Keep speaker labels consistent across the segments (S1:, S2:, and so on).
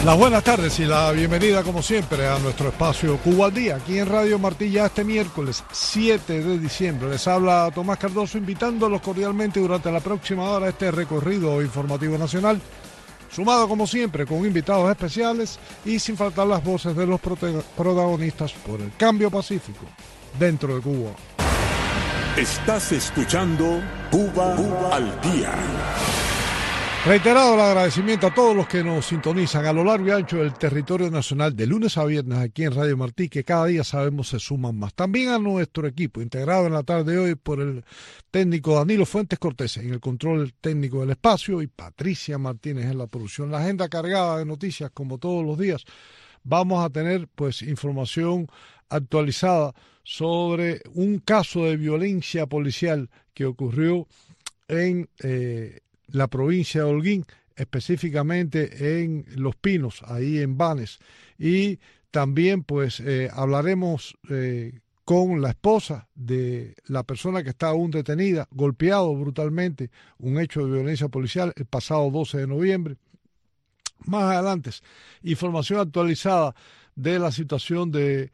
S1: Las buenas tardes y la bienvenida como siempre a nuestro espacio Cuba al Día, aquí en Radio Martí ya este miércoles 7 de diciembre. Les habla Tomás Cardoso invitándolos cordialmente durante la próxima hora a este recorrido informativo nacional, sumado como siempre con invitados especiales y sin faltar las voces de los protagonistas por el cambio pacífico dentro de Cuba.
S2: Estás escuchando Cuba al Día.
S1: Reiterado el agradecimiento a todos los que nos sintonizan a lo largo y ancho del territorio nacional de lunes a viernes aquí en Radio Martí, que cada día sabemos se suman más. También a nuestro equipo, integrado en la tarde de hoy por el técnico Danilo Fuentes Cortés en el control técnico del espacio y Patricia Martínez en la producción. La agenda cargada de noticias como todos los días. Vamos a tener pues información actualizada sobre un caso de violencia policial que ocurrió en la provincia de Holguín, específicamente en Los Pinos, ahí en Banes. Y también pues hablaremos con la esposa de la persona que está aún detenida, golpeado brutalmente, un hecho de violencia policial el pasado 12 de noviembre. Más adelante, información actualizada de la situación de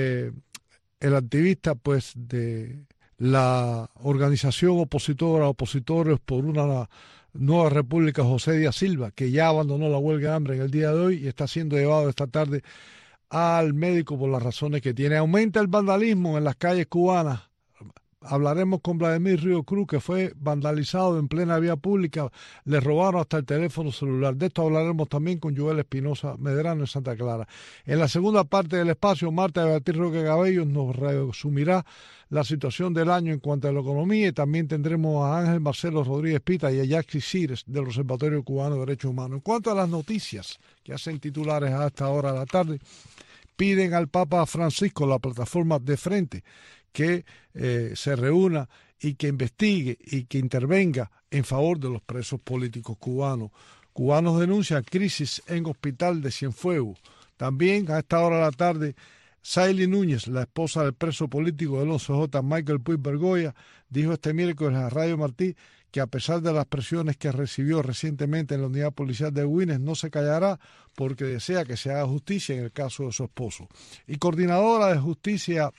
S1: el activista pues de la organización Opositores por una Nueva República, José Díaz Silva, que ya abandonó la huelga de hambre en el día de hoy y está siendo llevado esta tarde al médico por las razones que tiene. Aumenta el vandalismo en las calles cubanas. Hablaremos con Vladimir Río Cruz, que fue vandalizado en plena vía pública. Le robaron hasta el teléfono celular. De esto hablaremos también con Joel Espinosa Medrano en Santa Clara. En la segunda parte del espacio, Marta Beatriz Roque Cabello nos resumirá la situación del año en cuanto a la economía, y también tendremos a Ángel Marcelo Rodríguez Pita y a Yaxi Cires del Observatorio Cubano de Derechos Humanos. En cuanto a las noticias que hacen titulares a esta hora de la tarde, piden al Papa Francisco, la plataforma de frente, que se reúna y que investigue y que intervenga en favor de los presos políticos cubanos. Cubanos denuncian crisis en hospital de Cienfuegos. También a esta hora de la tarde, Saily Núñez, la esposa del preso político del 11J, Michael Puig Bergoya, dijo este miércoles a Radio Martí que a pesar de las presiones que recibió recientemente en la unidad policial de Güines, no se callará porque desea que se haga justicia en el caso de su esposo. Y coordinadora de justicia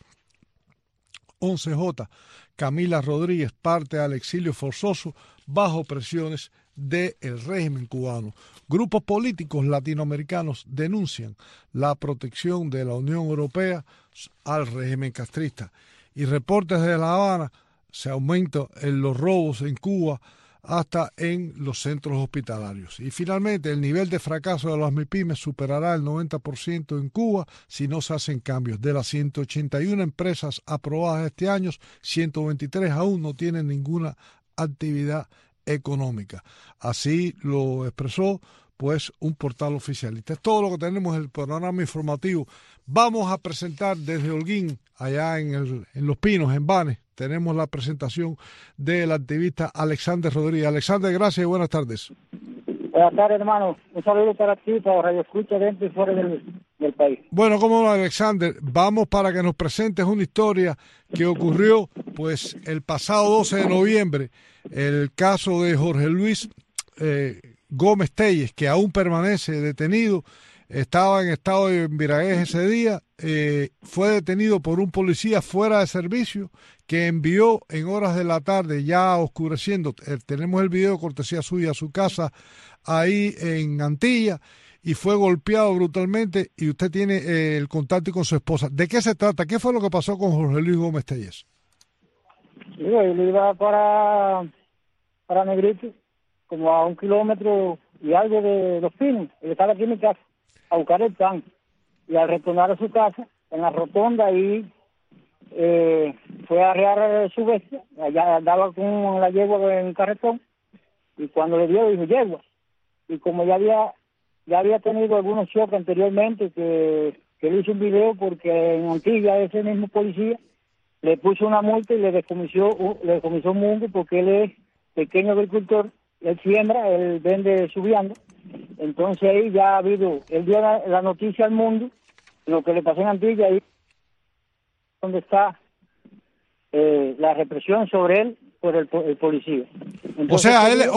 S1: 11J, Camila Rodríguez, parte al exilio forzoso bajo presiones del régimen cubano. Grupos políticos latinoamericanos denuncian la protección de la Unión Europea al régimen castrista. Y reportes de La Habana, se aumenta en los robos en Cuba hasta en los centros hospitalarios. Y finalmente, el nivel de fracaso de las MIPYMES superará el 90% en Cuba si no se hacen cambios. De las 181 empresas aprobadas este año, 123 aún no tienen ninguna actividad económica. Así lo expresó pues un portal oficialista. Es todo lo que tenemos en el panorama informativo. Vamos a presentar desde Holguín, allá en Los Pinos, en Banes, tenemos la presentación del activista Alexander Rodríguez. Alexander, gracias y buenas tardes.
S3: Buenas tardes, hermano. Un saludo para ti, para Radio Escucha dentro y fuera del país.
S1: Bueno, como no, Alexander, vamos para que nos presentes una historia que ocurrió pues el pasado 12 de noviembre, el caso de Jorge Luis Gómez Telles, que aún permanece detenido. Estaba en estado de embriaguez ese día, fue detenido por un policía fuera de servicio que envió en horas de la tarde, ya oscureciendo, tenemos el video cortesía suya, a su casa ahí en Antilla, y fue golpeado brutalmente, y usted tiene el contacto con su esposa. ¿De qué se trata? ¿Qué fue lo que pasó con Jorge Luis Gómez Telles?
S3: Él iba para Negrito, como a 1 kilómetro y algo de Los Pinos. Él estaba aquí en mi casa a buscar el pan, y al retornar a su casa, en la rotonda, ahí fue a arrear su bestia. Allá andaba con la yegua en un carretón, y cuando le dio, dijo yegua. Y como ya había tenido algunos choques anteriormente, que él hizo un video, porque en Antilla ese mismo policía le puso una multa y le decomisó un mundo, porque él es pequeño agricultor, él siembra, él vende su vianda. Entonces ahí ya ha habido, él dio la noticia al mundo, lo que le pasó en Antilla, ahí donde está la represión sobre él por el policía. Entonces,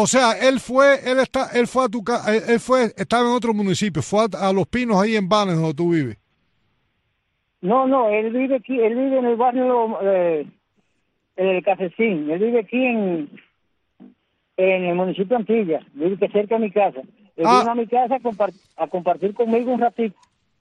S1: él fue a tu casa, estaba en otro municipio, fue a Los Pinos ahí en Banes, donde tú vives.
S3: No, él vive aquí, él vive en el barrio el Cafecín, él vive aquí en el municipio de Antilla, vive que cerca de mi casa. Él vino a mi casa a compartir conmigo un ratito.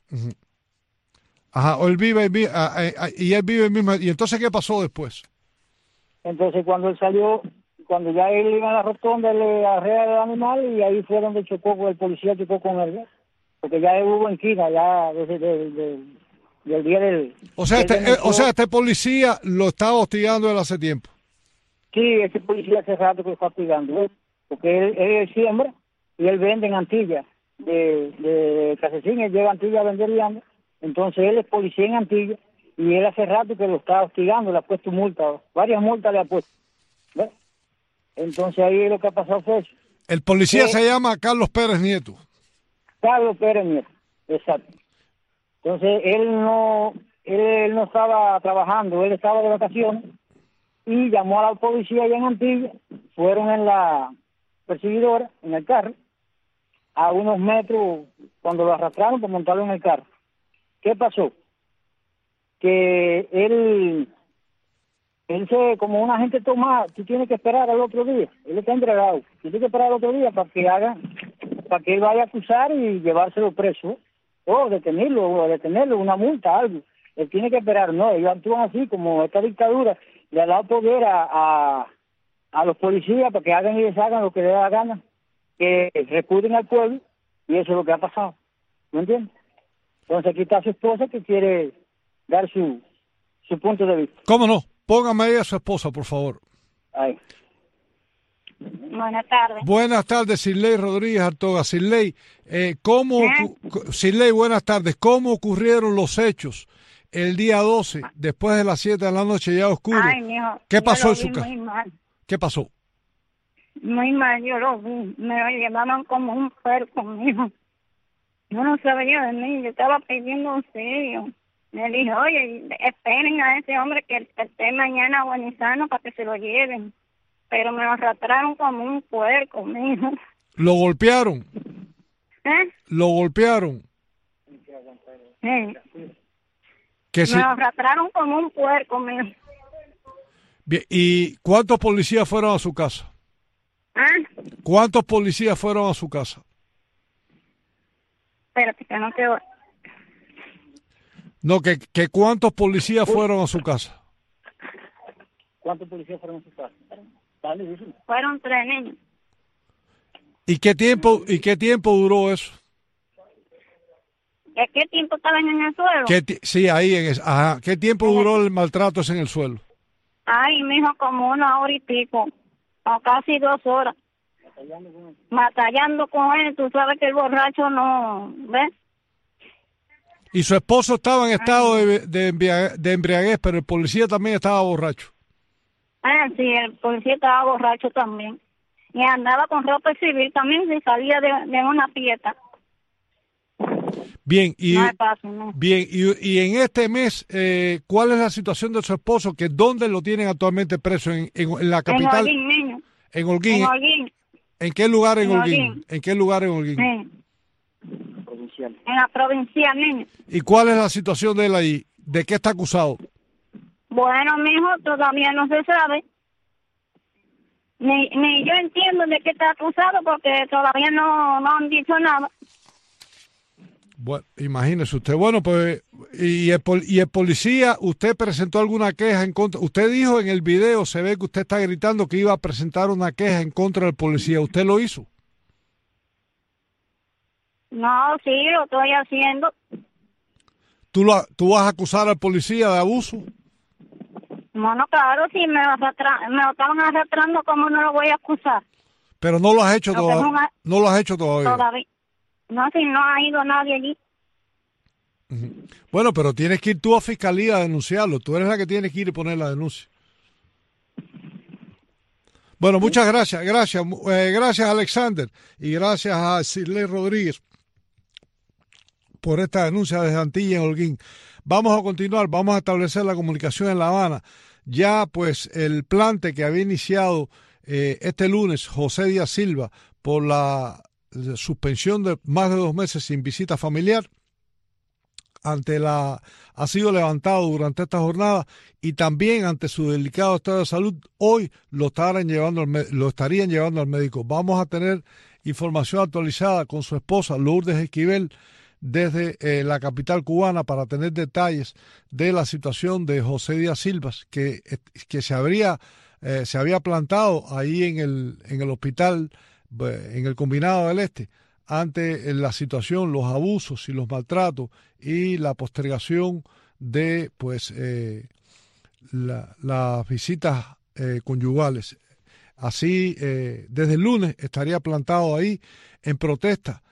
S1: Ajá, o él vive, y él vive mismo. ¿Y entonces qué pasó después?
S3: Entonces cuando él salió, cuando ya él iba a la rotonda, le arrea el animal y ahí fue donde chocó con el policía, chocó con él, porque ya hubo enquina, ya desde del día del...
S1: O sea, este policía lo estaba hostigando él hace tiempo.
S3: Sí, ese policía hace rato que lo está hostigando, porque él siembra y él vende en Antilla, de Casecín, él lleva a Antilla a vender vianda. Entonces él es policía en Antilla y él hace rato que lo está hostigando, le ha puesto multas, varias multas le ha puesto. ¿Ves? Entonces ahí lo que ha pasado fue eso.
S1: El policía se llama Carlos Pérez Nieto.
S3: Carlos Pérez Nieto, exacto. Entonces él no estaba trabajando, él estaba de vacaciones y llamó a la policía allá en Antilla, fueron en la perseguidora, en el carro, a unos metros, cuando lo arrastraron para montarlo en el carro. ¿Qué pasó? Que él como una gente toma, tú tienes que esperar al otro día, él está entregado, tienes que esperar al otro día para que él vaya a acusar y llevárselo preso, o detenerlo, una multa, algo. Él tiene que esperar, no, ellos actúan así, como esta dictadura le ha dado poder a los policías para que hagan y deshagan lo que les da la gana, que recuden al pueblo, y eso es lo que ha pasado, ¿me entiendes? Entonces aquí está su esposa que quiere dar su punto de vista.
S1: ¿Cómo no? Póngame ahí a su esposa, por favor.
S3: Ahí.
S4: Buenas tardes.
S1: Buenas tardes, Sirley Rodríguez Artoga. Sirley, Sirley, buenas tardes. ¿Cómo ocurrieron los hechos el día 12, después de las 7 de la noche, ya oscuro?
S4: Ay, mijo,
S1: ¿Qué pasó en su
S4: casa?
S1: casa?
S4: Muy mal.
S1: ¿Qué pasó?
S4: Muy mal, yo lo vi. Me lo llevaban como un puerco, mijo. Yo no sabía de mí, yo estaba pidiendo auxilio. Me dijo, oye, esperen a ese hombre que esté mañana agonizando para que se lo lleven. Pero me lo arrastraron como un puerco, mijo.
S1: ¿Lo golpearon? ¿Lo golpearon?
S4: Sí.
S1: Que
S4: Me lo arrastraron como un puerco, mijo.
S1: Bien, ¿y cuántos policías fueron a su casa? ¿Cuántos policías fueron a su casa?
S4: Espérate, que no te...
S1: No, que ¿cuántos policías fueron a su casa?
S3: ¿Cuántos policías fueron a su casa?
S4: Fueron 3 niños.
S1: ¿Y qué tiempo duró eso?
S4: ¿Qué tiempo estaban en el suelo?
S1: Sí, ahí ajá. ¿Qué tiempo duró el maltrato ese en el suelo?
S4: Ay, mijo, como 1 hora y pico, o casi 2 horas. Batallando con él, tú sabes que el borracho no, ¿ves?
S1: Y su esposo estaba en estado de embriaguez, pero el policía también estaba borracho.
S4: Sí, el policía estaba borracho también. Y andaba con ropa civil también, se salía de una fiesta.
S1: Bien, y,
S4: no es fácil, ¿no?
S1: Bien, y en este mes, ¿cuál es la situación de su esposo? Que ¿dónde lo tienen actualmente preso? ¿En la capital?
S4: En Holguín, niño.
S1: En Holguín.
S4: En Holguín.
S1: ¿En qué lugar en Holguín?
S4: Holguín.
S1: ¿En qué lugar en Holguín?
S4: Sí. En la provincia, niño.
S1: ¿Y cuál es la situación de él ahí? ¿De qué está acusado?
S4: Bueno, mijo, todavía no se sabe. Ni yo entiendo de qué está acusado porque todavía no han dicho nada.
S1: Bueno, imagínese usted. Bueno, pues, y el policía, ¿usted presentó alguna queja en contra? Usted dijo en el video, se ve que usted está gritando que iba a presentar una queja en contra del policía. ¿Usted lo hizo?
S4: No, sí, lo estoy haciendo.
S1: ¿Tú vas a acusar al policía de abuso?
S4: Bueno, claro, si me lo estaban arrastrando, ¿cómo no lo voy a acusar?
S1: Pero no lo has hecho todavía. No lo has hecho todavía.
S4: No, si no ha ido nadie allí.
S1: Bueno, pero tienes que ir tú a fiscalía a denunciarlo. Tú eres la que tienes que ir y poner la denuncia. Bueno, muchas gracias. Gracias, Alexander. Y gracias a Sirley Rodríguez por esta denuncia desde Antilla en Holguín. Vamos a continuar, vamos a establecer la comunicación en La Habana. Ya pues el plante que había iniciado este lunes José Díaz Silva por la suspensión de más de 2 meses sin visita familiar, ha sido levantado durante esta jornada y también ante su delicado estado de salud, hoy lo estarían llevando al médico. Vamos a tener información actualizada con su esposa Lourdes Esquivel desde la capital cubana para tener detalles de la situación de José Díaz Silva, que se había plantado ahí en el hospital, en el Combinado del Este, ante la situación, los abusos y los maltratos y la postergación de las visitas conyugales. Así, desde el lunes estaría plantado ahí en protesta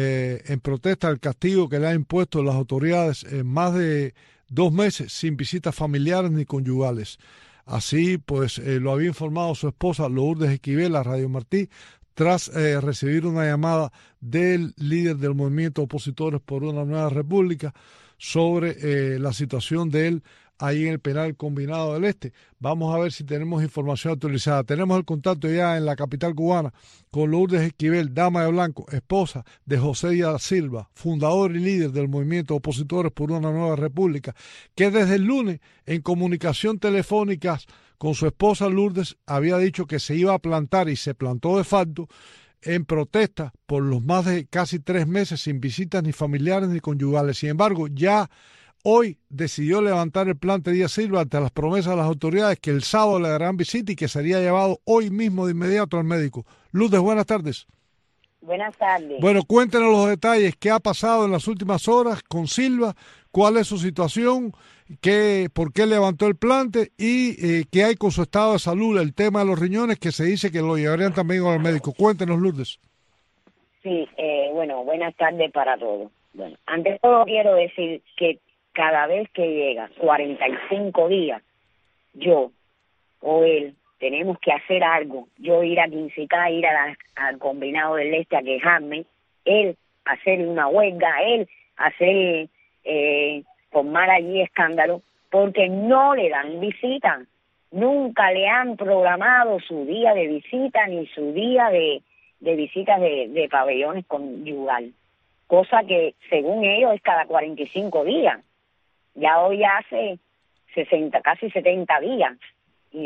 S1: al castigo que le han impuesto las autoridades en más de 2 meses sin visitas familiares ni conyugales. Así, lo había informado su esposa Lourdes Esquivel a Radio Martí, tras recibir una llamada del líder del movimiento Opositores por una Nueva República sobre la situación de él ahí en el penal Combinado del Este. Vamos a ver si tenemos información actualizada. Tenemos el contacto ya en la capital cubana con Lourdes Esquivel, dama de blanco, esposa de José Díaz Silva, fundador y líder del movimiento Opositores por una Nueva República, que desde el lunes en comunicación telefónica con su esposa Lourdes había dicho que se iba a plantar y se plantó de facto en protesta por los más de casi 3 meses sin visitas ni familiares ni conyugales. Sin embargo, ya hoy decidió levantar el plante Díaz Silva ante las promesas de las autoridades que el sábado le darán visita y que sería llevado hoy mismo de inmediato al médico. Lourdes, buenas tardes.
S5: Buenas tardes.
S1: Bueno, cuéntenos los detalles, qué ha pasado en las últimas horas con Silva, cuál es su situación, por qué levantó el plante y qué hay con su estado de salud, el tema de los riñones, que se dice que lo llevarían también al médico. Cuéntenos, Lourdes.
S5: Sí, buenas tardes para todos. Bueno, ante todo quiero decir que cada vez que llega 45 días, yo o él tenemos que hacer algo. Yo ir a Quincicá, ir al Combinado del Este a quejarme, él hacer una huelga, él hacer formar allí escándalo, porque no le dan visita. Nunca le han programado su día de visita ni su día de visitas de pabellones conyugal, cosa que según ellos es cada 45 días. Ya hoy hace 60, casi 70 días y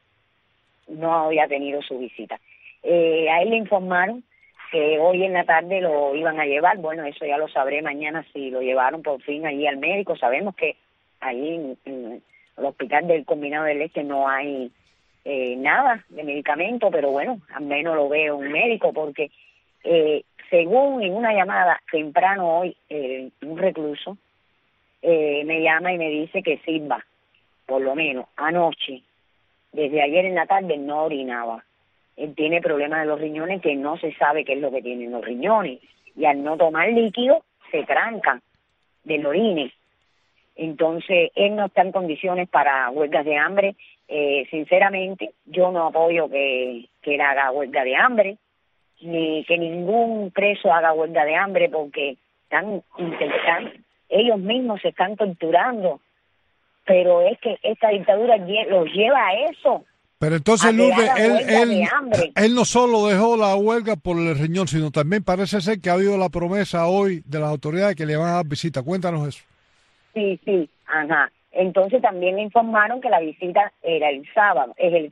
S5: no había tenido su visita. A él le informaron que hoy en la tarde lo iban a llevar. Bueno, eso ya lo sabré mañana si lo llevaron por fin allí al médico. Sabemos que allí en el hospital del Combinado del Este no hay nada de medicamento, pero bueno, al menos lo veo un médico porque según en una llamada temprano hoy, un recluso me llama y me dice que Silva, por lo menos anoche, desde ayer en la tarde no orinaba. Él tiene problemas de los riñones que no se sabe qué es lo que tienen los riñones y al no tomar líquido se trancan del orine. Entonces él no está en condiciones para huelgas de hambre. Sinceramente yo no apoyo que él haga huelga de hambre ni que ningún preso haga huelga de hambre porque ellos mismos se están torturando, pero es que esta dictadura los lleva a eso.
S1: Pero entonces, Lourdes, él no solo dejó la huelga por el riñón, sino también parece ser que ha habido la promesa hoy de las autoridades que le van a dar visita. Cuéntanos eso.
S5: Sí, ajá. Entonces también le informaron que la visita es el sábado.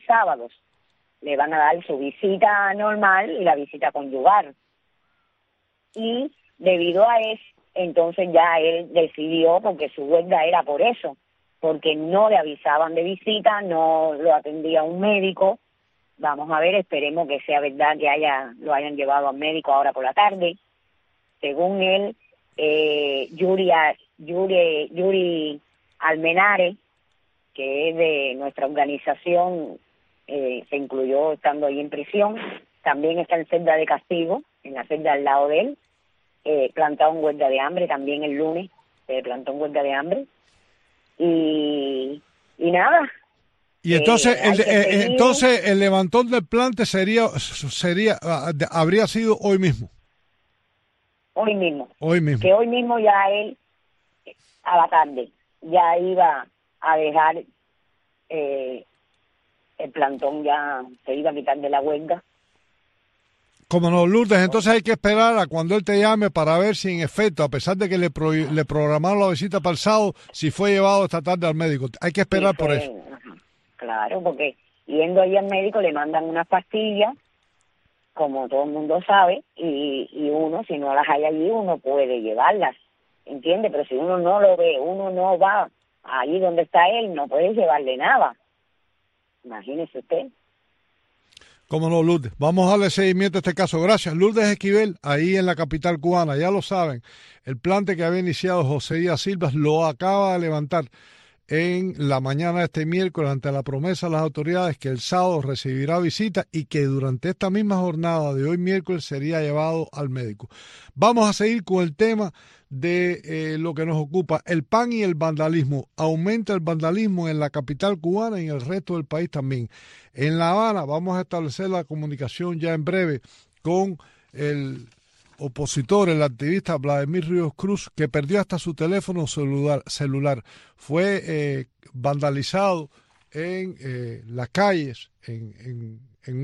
S5: Le van a dar su visita normal y la visita conyugal. Y debido a eso, entonces ya él decidió, porque su huelga era por eso, porque no le avisaban de visita, no lo atendía un médico. Vamos a ver, esperemos que sea verdad que lo hayan llevado al médico ahora por la tarde. Según él, Yuri Almenare, que es de nuestra organización, se incluyó estando ahí en prisión, también está en celda de castigo, en la celda al lado de él, plantado en huelga de hambre, también el lunes plantó en huelga de hambre. Y nada.
S1: Y entonces entonces el levantón del plante habría sido hoy mismo.
S5: Hoy mismo. Que hoy mismo ya él a la tarde ya iba a dejar el plantón ya se iba a quitar de la huelga.
S1: Como no, Lourdes, entonces hay que esperar a cuando él te llame para ver si en efecto, a pesar de que le programaron la visita para el sábado, si fue llevado esta tarde al médico. Hay que esperar
S5: Sí,
S1: por eso.
S5: ajá, claro, porque yendo ahí al médico le mandan unas pastillas, como todo el mundo sabe, y uno, si no las hay allí, uno puede llevarlas, ¿entiende? Pero si uno no lo ve, uno no va allí donde está él, no puede llevarle nada. Imagínese usted.
S1: Como no, Lourdes. Vamos a darle seguimiento a este caso. Gracias. Lourdes Esquivel, ahí en la capital cubana. Ya lo saben, el plante que había iniciado José Díaz Silva lo acaba de levantar en la mañana de este miércoles ante la promesa de las autoridades que el sábado recibirá visita y que durante esta misma jornada de hoy miércoles sería llevado al médico. Vamos a seguir con el tema de lo que nos ocupa, el PAN y el vandalismo. Aumenta el vandalismo en la capital cubana y en el resto del país también. En La Habana vamos a establecer la comunicación ya en breve con el opositor, el activista Vladimir Ríos Cruz, que perdió hasta su teléfono celular. Fue vandalizado en las calles, en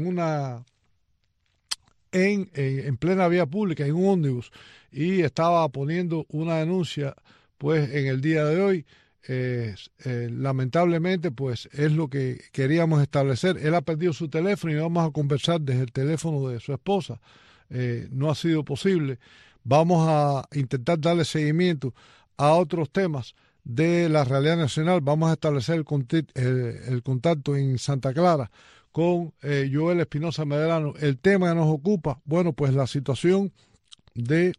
S1: plena vía pública, en un ómnibus, y estaba poniendo una denuncia pues en el día de hoy. Lamentablemente pues es lo que queríamos establecer. Él ha perdido su teléfono y vamos a conversar desde el teléfono de su esposa. No ha sido posible. Vamos a intentar darle seguimiento a otros temas de la realidad nacional. Vamos a establecer el contacto en Santa Clara con Joel Espinosa Medrano. El tema que nos ocupa, bueno, pues la situación de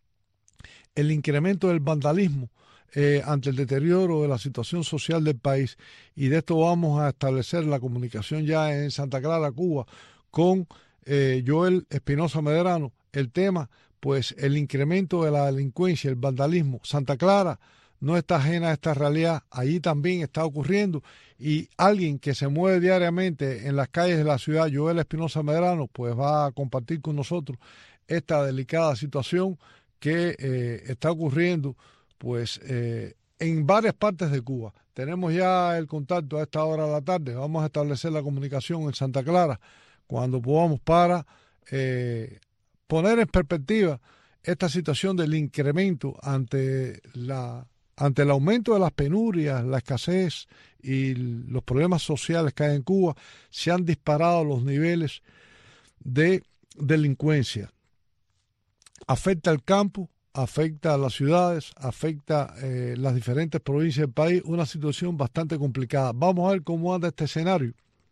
S1: el incremento del vandalismo ante el deterioro de la situación social del país, y de esto vamos a establecer la comunicación ya en Santa Clara, Cuba, con Joel Espinosa Medrano. El tema, pues el incremento de la delincuencia, el vandalismo. Santa Clara no está ajena a esta realidad, allí también está ocurriendo, y alguien que se mueve diariamente en las calles de la ciudad, Joel Espinosa Medrano, pues va a compartir con nosotros esta delicada situación que está ocurriendo pues en varias partes de Cuba. Tenemos ya el contacto a esta hora de la tarde. Vamos a establecer la comunicación en Santa Clara cuando podamos para poner en perspectiva esta situación del incremento ante el aumento de las penurias, la escasez y los problemas sociales que hay en Cuba. Se han disparado los niveles de delincuencia. Afecta al campo, afecta a las ciudades, afecta las diferentes provincias del país, una situación bastante complicada. Vamos a ver cómo anda este escenario,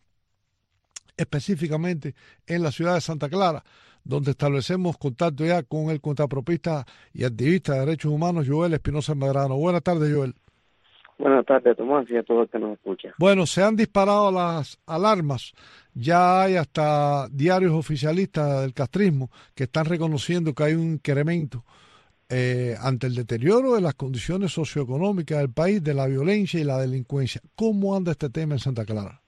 S1: específicamente en la ciudad de Santa Clara, donde establecemos contacto ya con el contrapropista y activista de derechos humanos, Joel Espinosa Medrano. Buenas tardes, Joel.
S6: Buenas tardes, Tomás, y a todos los que nos escuchan.
S1: Bueno, se han disparado las alarmas. Ya hay hasta diarios oficialistas del castrismo que están reconociendo que hay un incremento ante el deterioro de las condiciones socioeconómicas del país, de la violencia y la delincuencia. ¿Cómo anda este tema en Santa Clara?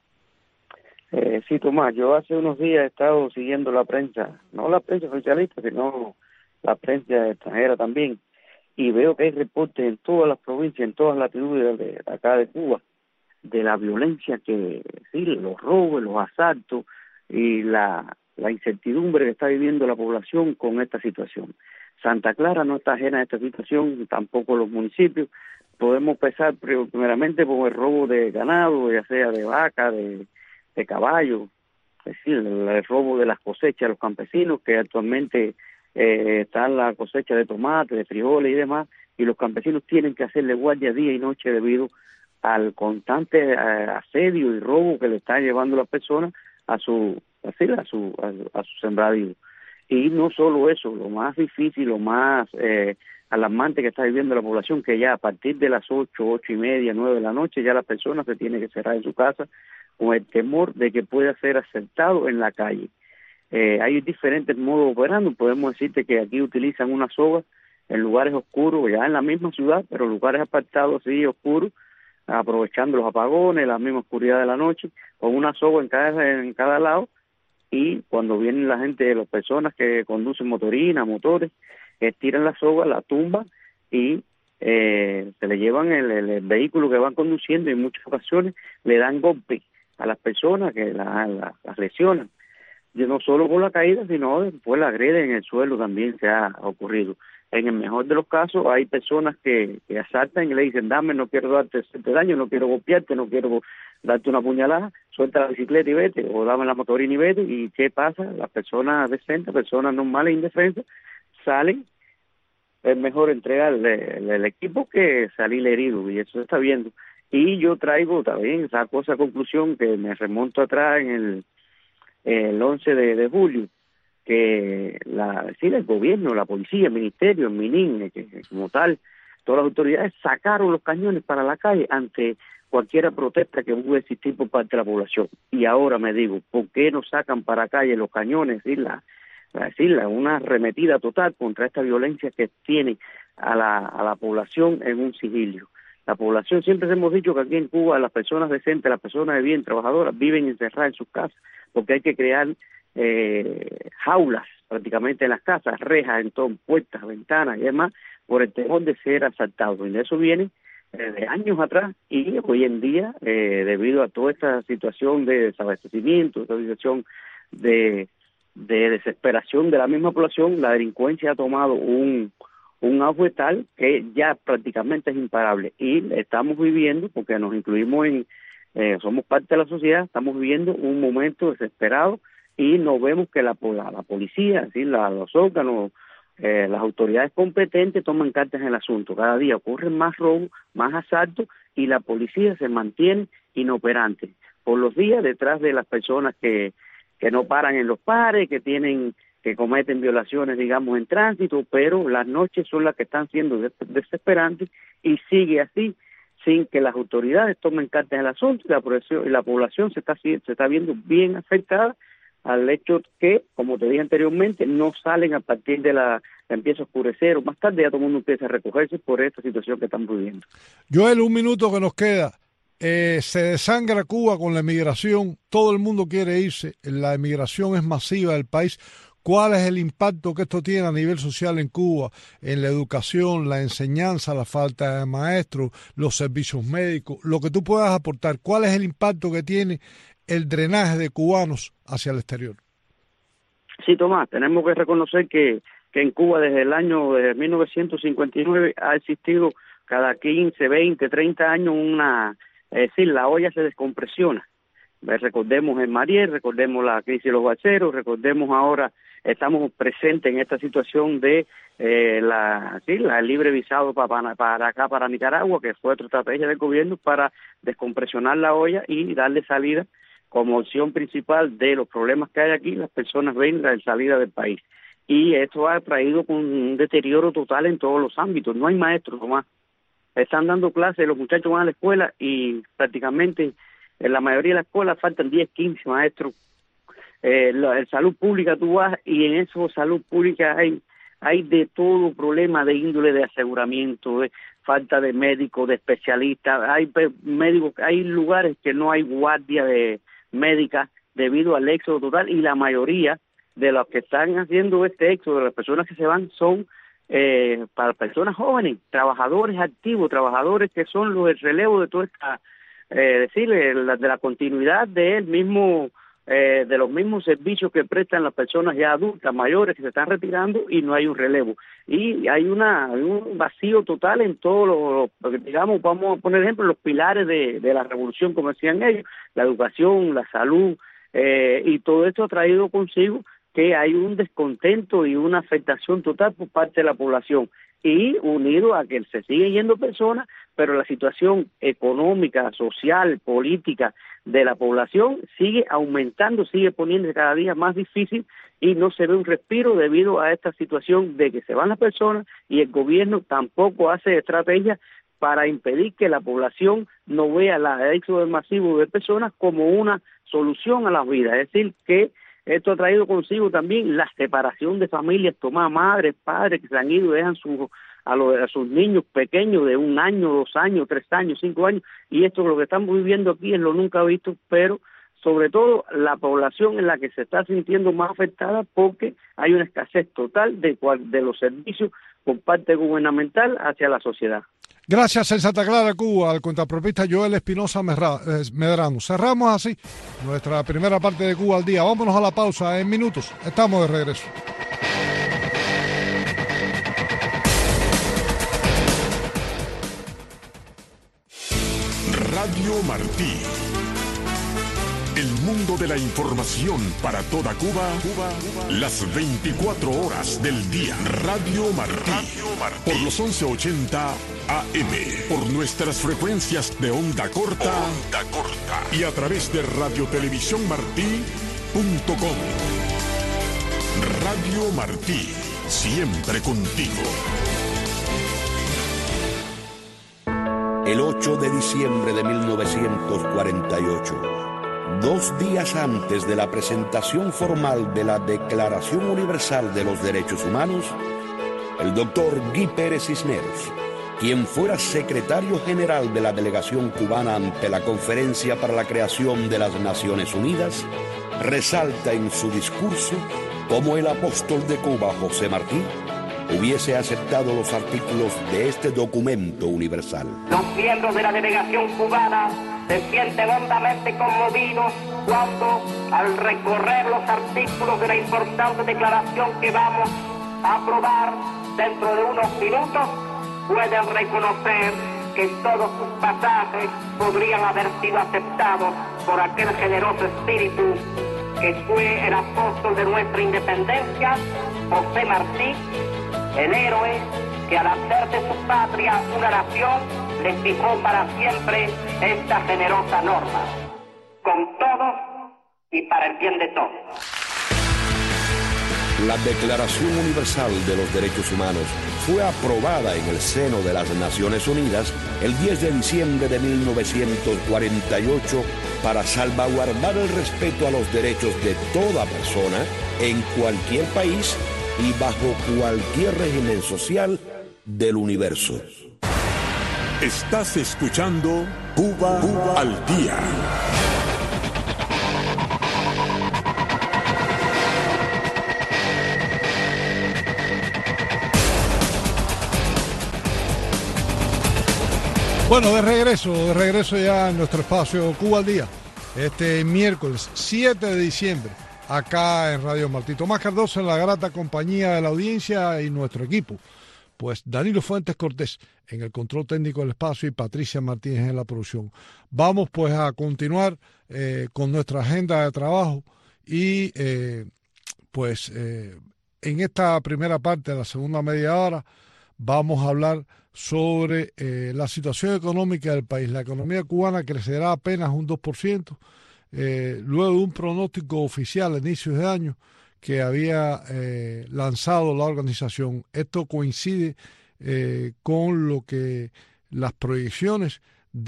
S6: Sí, Tomás, yo hace unos días he estado siguiendo la prensa, no la prensa oficialista, sino la prensa extranjera también, y veo que hay reportes en todas las provincias, en todas las latitudes de acá de Cuba, de la violencia que, sí, los robos, los asaltos y la incertidumbre que está viviendo la población con esta situación. Santa Clara no está ajena a esta situación, tampoco los municipios. Podemos empezar primeramente por el robo de ganado, ya sea de vaca, de caballo, es decir, el robo de las cosechas a los campesinos, que actualmente está la cosecha de tomate, de frijoles y demás, y los campesinos tienen que hacerle guardia día y noche debido al constante asedio y robo que le están llevando las personas a su sembradío. Y no solo eso, lo más difícil, lo más alarmante que está viviendo la población, que ya a partir de las 8:30, 9 de la noche, ya la persona se tiene que cerrar en su casa con el temor de que pueda ser asaltado en la calle. Hay diferentes modos operando. Podemos decirte que aquí utilizan una soga en lugares oscuros, ya en la misma ciudad, pero lugares apartados así oscuros, aprovechando los apagones, la misma oscuridad de la noche, con una soga en cada lado, y cuando vienen la gente, las personas que conducen motorinas, motores, estiran la soga, la tumban y se le llevan el vehículo que van conduciendo, y en muchas ocasiones le dan golpes a las personas que las lesionan. Y no solo por la caída, sino después la agreden en el suelo también se ha ocurrido. En el mejor de los casos hay personas que asaltan y le dicen, dame, no quiero darte este daño, no quiero golpearte, no quiero darte una puñalada, suelta la bicicleta y vete, o dame la motorina y vete. ¿Y qué pasa? Las personas decentes, personas normales e indefensas, salen. Es mejor entregarle el equipo que salir herido, y eso se está viendo. Y yo traigo también, saco esa conclusión que me remonto atrás en el 11 de julio, que el gobierno, la policía, el ministerio, el MININ, que como tal, todas las autoridades sacaron los cañones para la calle ante cualquier protesta que pudo existir por parte de la población. Y ahora me digo, ¿por qué no sacan para la calle los cañones? Una arremetida total contra esta violencia que tiene a la población en un sigilio. La población, siempre hemos dicho que aquí en Cuba las personas decentes, las personas de bien, trabajadoras, viven encerradas en sus casas, porque hay que crear jaulas prácticamente en las casas, rejas en todo, puertas, ventanas y demás, por el temor de ser asaltados. Y de eso viene de años atrás, y hoy en día, debido a toda esta situación de desabastecimiento, esta situación de desesperación de la misma población, la delincuencia ha tomado un auge tal que ya prácticamente es imparable, y estamos viviendo, porque nos incluimos somos parte de la sociedad, estamos viviendo un momento desesperado, y nos vemos que la policía, es decir, los órganos, las autoridades competentes toman cartas en el asunto. Cada día ocurren más robos, más asaltos, y la policía se mantiene inoperante por los días detrás de las personas que no paran en los pares, que cometen violaciones, digamos, en tránsito, pero las noches son las que están siendo desesperantes, y sigue así, sin que las autoridades tomen cartas en el asunto, y la población se está viendo bien afectada al hecho que, como te dije anteriormente, no salen a partir de empieza a oscurecer, o más tarde ya todo el mundo empieza a recogerse por esta situación que estamos viviendo.
S1: Joel, un minuto que nos queda. Se desangra Cuba con la emigración, todo el mundo quiere irse, la emigración es masiva del país. ¿Cuál es el impacto que esto tiene a nivel social en Cuba, en la educación, la enseñanza, la falta de maestros, los servicios médicos, lo que tú puedas aportar? ¿Cuál es el impacto que tiene el drenaje de cubanos hacia el exterior?
S6: Sí, Tomás, tenemos que reconocer que en Cuba desde 1959 ha existido cada 15, 20, 30 años la olla se descompresiona. Recordemos el Mariel, recordemos la crisis de los balseros, recordemos ahora, estamos presentes en esta situación de el libre visado para Nicaragua, que fue otra estrategia del gobierno para descompresionar la olla y darle salida como opción principal de los problemas que hay aquí. Las personas ven la salida del país. Y esto ha traído un deterioro total en todos los ámbitos. No hay maestros nomás. Están dando clases, los muchachos van a la escuela y prácticamente en la mayoría de las escuelas faltan 10, 15 maestros. En salud pública tú vas y en eso salud pública hay de todo problema de índole de aseguramiento, de falta de médicos, de especialistas. Hay médicos, hay lugares que no hay guardia médica debido al éxodo total, y la mayoría de los que están haciendo este éxodo, de las personas que se van, son para personas jóvenes, trabajadores activos, trabajadores que son el relevo de toda esta, de la continuidad de los mismos servicios que prestan las personas ya adultas, mayores, que se están retirando, y no hay un relevo. Y hay un vacío total en todos digamos, vamos a poner ejemplo, los pilares de la revolución, como decían ellos, la educación, la salud, y todo esto ha traído consigo que hay un descontento y una afectación total por parte de la población, y unido a que se siguen yendo personas, pero la situación económica, social, política de la población sigue aumentando, sigue poniéndose cada día más difícil, y no se ve un respiro debido a esta situación de que se van las personas, y el gobierno tampoco hace estrategias para impedir que la población no vea el éxodo masivo de personas como una solución a la vida. Es decir, que esto ha traído consigo también la separación de familias, tomar madres, padres que se han ido y dejan a sus niños pequeños de 1 año, 2 años, 3 años, 5 años, y esto lo que estamos viviendo aquí es lo nunca visto, pero sobre todo la población en la que se está sintiendo más afectada, porque hay una escasez total de los servicios por parte gubernamental hacia la sociedad.
S1: Gracias en Santa Clara, Cuba, al cuentapropista Joel Espinosa Medrano. Cerramos así nuestra primera parte de Cuba al día. Vámonos a la pausa en minutos. Estamos de regreso.
S2: Radio Martí. El mundo de la información para toda Cuba, las 24 horas del día. Radio Martí. Por los 1180 AM. Por nuestras frecuencias de onda corta. Y a través de radiotelevisiónmartí.com. Radio Martí. Siempre contigo.
S7: El 8 de diciembre de 1948, 2 días antes de la presentación formal de la Declaración Universal de los Derechos Humanos, el doctor Guy Pérez Cisneros, quien fuera secretario general de la delegación cubana ante la Conferencia para la Creación de las Naciones Unidas, resalta en su discurso cómo el apóstol de Cuba, José Martí, hubiese aceptado los artículos de este documento universal.
S8: Los miembros de la delegación cubana se sienten hondamente conmovidos cuando, al recorrer los artículos de la importante declaración que vamos a aprobar dentro de unos minutos, pueden reconocer que todos sus pasajes podrían haber sido aceptados por aquel generoso espíritu que fue el apóstol de nuestra independencia, José Martí, el héroe que al hacer de su patria una nación le fijó para siempre esta generosa norma, con todos y para el bien de todos.
S7: La Declaración Universal de los Derechos Humanos fue aprobada en el seno de las Naciones Unidas el 10 de diciembre de 1948 para salvaguardar el respeto a los derechos de toda persona en cualquier país y bajo cualquier régimen social del universo.
S2: Estás escuchando Cuba al Día.
S1: Bueno, de regreso ya en nuestro espacio Cuba al Día, este miércoles 7 de diciembre, acá en Radio Martí. Tomás Cardoso en la grata compañía de la audiencia y nuestro equipo. Pues Danilo Fuentes Cortés en el control técnico del espacio y Patricia Martínez en la producción. Vamos pues a continuar con nuestra agenda de trabajo y en esta primera parte de la segunda media hora vamos a hablar sobre la situación económica del país. La economía cubana crecerá apenas un 2%, luego de un pronóstico oficial a inicios de año que había lanzado la organización. Esto coincide con lo que las proyecciones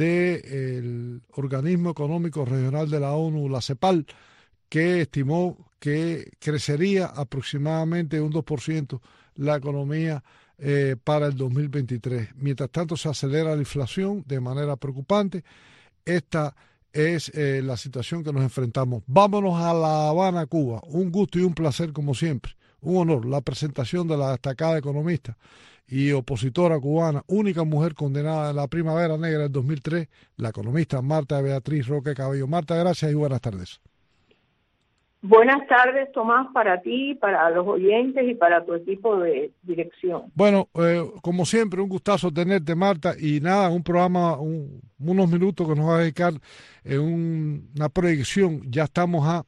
S1: del Organismo Económico Regional de la ONU, la CEPAL, que estimó que crecería aproximadamente un 2% la economía para el 2023. Mientras tanto se acelera la inflación de manera preocupante. Esta es la situación que nos enfrentamos. Vámonos a La Habana, Cuba. Un gusto y un placer como siempre. Un honor la presentación de la destacada economista y opositora cubana, única mujer condenada en la Primavera Negra del 2003, la economista Marta Beatriz Roque Cabello. Marta, gracias y buenas tardes.
S9: Buenas tardes, Tomás, para ti, para los oyentes y para tu equipo de dirección.
S1: Bueno, como siempre, un gustazo tenerte, Marta, y nada, un programa, unos minutos que nos va a dedicar en una proyección. Ya estamos a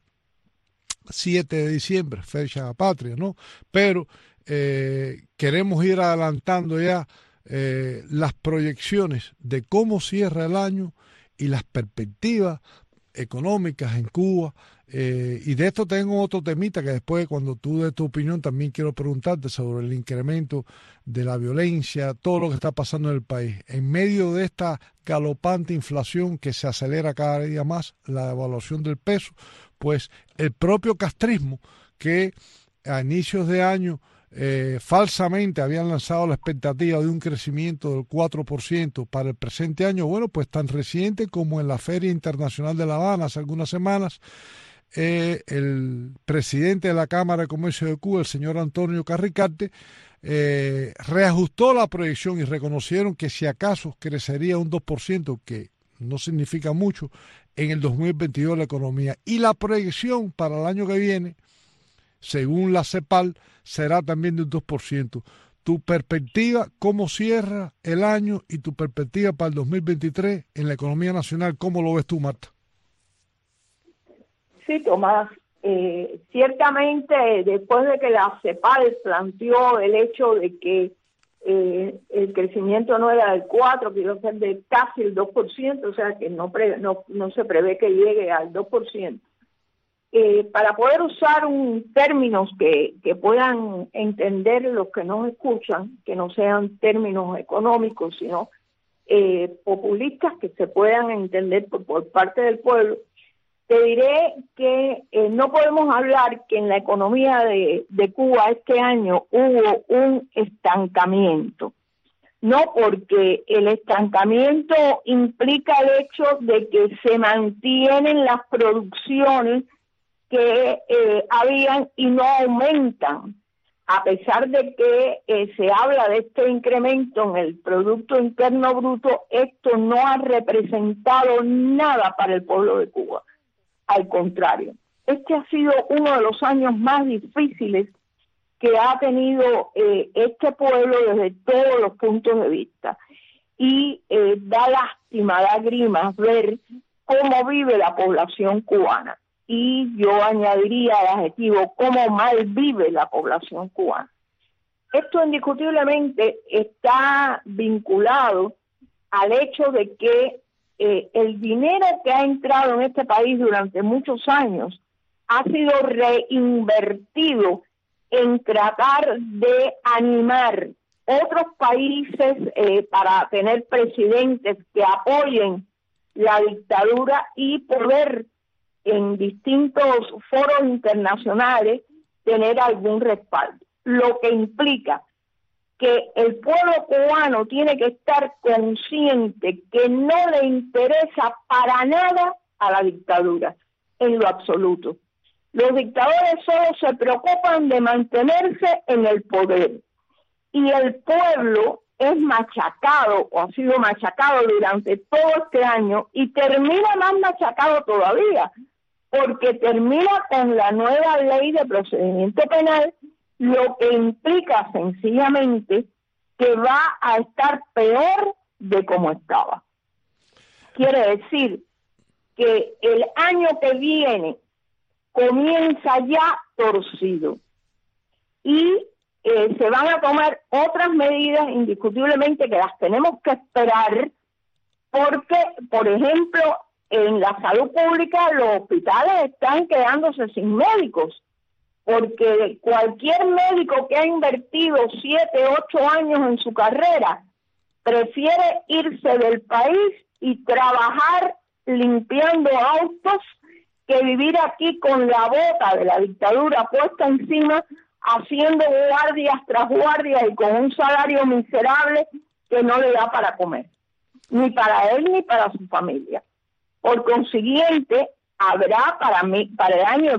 S1: 7 de diciembre, fecha patria, ¿no? Pero queremos ir adelantando ya las proyecciones de cómo cierra el año y las perspectivas económicas en Cuba. Y de esto tengo otro temita que después, cuando tú des tu opinión, también quiero preguntarte sobre el incremento de la violencia, todo lo que está pasando en el país. En medio de esta galopante inflación que se acelera cada día más, la devaluación del peso, pues el propio castrismo, que a inicios de año falsamente habían lanzado la expectativa de un crecimiento del 4% para el presente año, bueno, pues tan reciente como en la Feria Internacional de La Habana hace algunas semanas, el presidente de la Cámara de Comercio de Cuba, el señor Antonio Carricarte, reajustó la proyección y reconocieron que si acaso crecería un 2%, que no significa mucho, en el 2022 la economía. Y la proyección para el año que viene, según la CEPAL, será también de un 2%. Tu perspectiva, ¿cómo cierra el año? Y tu perspectiva para el 2023 en la economía nacional, ¿cómo lo ves tú, Marta?
S9: Sí, Tomás. Ciertamente, después de que la CEPAL planteó el hecho de que el crecimiento no era del 4%, quiero ser de casi el 2%, o sea que no se prevé que llegue al 2%. Para poder usar términos que puedan entender los que nos escuchan, que no sean términos económicos, sino populistas que se puedan entender por parte del pueblo, te diré que no podemos hablar que en la economía de Cuba este año hubo un estancamiento. No, porque el estancamiento implica el hecho de que se mantienen las producciones que habían y no aumentan, a pesar de que se habla de este incremento en el Producto Interno Bruto. Esto no ha representado nada para el pueblo de Cuba. Al contrario, este ha sido uno de los años más difíciles que ha tenido este pueblo desde todos los puntos de vista. Y da lástima, da grima ver cómo vive la población cubana. Y yo añadiría el adjetivo cómo mal vive la población cubana. Esto indiscutiblemente está vinculado al hecho de que el dinero que ha entrado en este país durante muchos años ha sido reinvertido en tratar de animar otros países para tener presidentes que apoyen la dictadura y poder en distintos foros internacionales tener algún respaldo, lo que implica que el pueblo cubano tiene que estar consciente que no le interesa para nada a la dictadura, en lo absoluto. Los dictadores solo se preocupan de mantenerse en el poder y el pueblo es machacado o ha sido machacado durante todo este año y termina más machacado todavía, porque termina con la nueva ley de procedimiento penal, lo que implica sencillamente que va a estar peor de como estaba. Quiere decir que el año que viene comienza ya torcido y se van a tomar otras medidas indiscutiblemente que las tenemos que esperar porque, por ejemplo, en la salud pública los hospitales están quedándose sin médicos, porque cualquier médico que ha invertido 7, 8 años en su carrera prefiere irse del país y trabajar limpiando autos que vivir aquí con la bota de la dictadura puesta encima, haciendo guardias tras guardias y con un salario miserable que no le da para comer, ni para él ni para su familia. Por consiguiente, habrá para el año